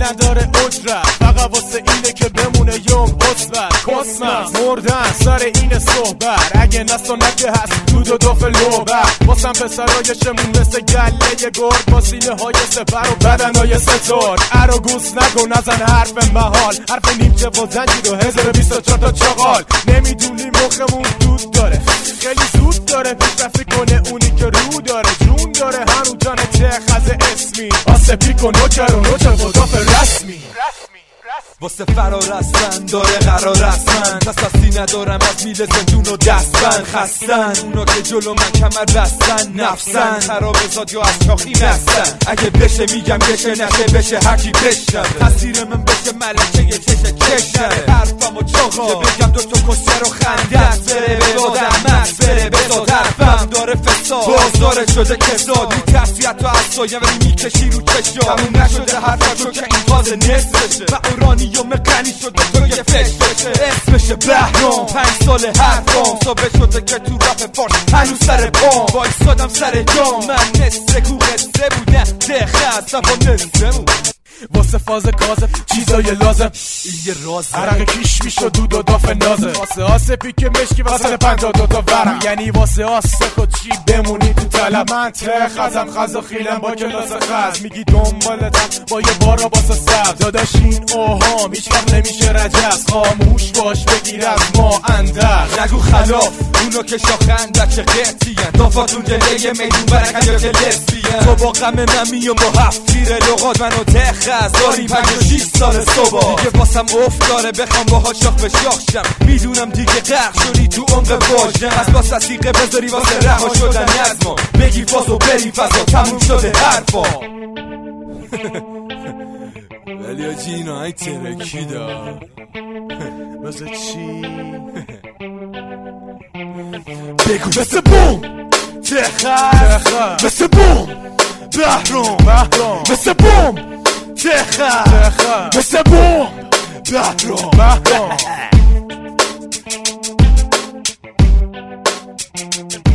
نداره اجرت، فقط واسه اینه که بمونه یوم قصبت کسمت مردن سر این صحبت، اگه نسانته هست دود و دف لوبت واسم پسرایشمون مثل گله گرد با سینه های سپر و بدن های سترد. ارو گوز نگو نزن حرف محال، حرف نیمچه و زنجیر و 1024 تا چاقال. نمیدونی مخمون دود داره، خیلی زود داره پیشرفتی کنه اونی که رو داره جون داره. هنو جان چه خز اسمی آسپی کن نوچر و نوچر و داف رسمی واسه فرار هستن داره قرار هستن، دستی ندارم از میل زندون و دستن خستن. اونا که جلو من کمر بستن نفسن، خراب زاد یا از شاخی نستن. اگه بشه میگم بشه نشه بشه هرکی بشنه، تصویر من بشه ملکه یه چشه حرفم و چاقا بگم دوتا کسیه رو خندت بره بدادم مکس بره بداد. حرفم داره فساد بازداره شده کساد، میترسی حتی از سایه ولی میکشی رو چشا. تموم نشده حرفا که این تازه نصفشه و اورانیوم غنی شده تو یه فششه. اسمشه بهرام 5 سال حرفام ثابت شده که تو رپ فارس هنوز سر پام وایسادم سر جام. من نصف کو قصه بودم دخست با نصفمون واسه فاز کازه چیزای لازم یه رازه عرق کیش میشو دود و داف نازه. واسه آسپی که مشکی واسه 52 تا ورق، یعنی واسه آسک و چی بمونی تو طلب. من خزم خز و خیلم با کلاس خز، میگی دنبالتم با یه بارا باسه سبز. داداش این اوهام هیچ وقت نمیشه رجز، خاموش باش بگیر از ما اندر نگو خلاف اونا که شاخن چه قطعیه دافاتون دلیه میدون برکن یا که لسبیه. تو با غم من میام با 7 تیر لغات منو تخز داریم 5-6 سال صبح دیگه واسم افتاره بخوام باها شاخ به شاخ شم. میدونم دیگه غرق شدی تو عمق واژن، از باس تصدیقه بذاری واسه رها شدن از ما. بگی فاز و بری فضا تموم شده حرفا. ولی آجی اینو های ترکی دا مثل چی؟ بگو مثل بوم تخت مثل بوم بهرام مثل بوم تخت مثل بوم بهرام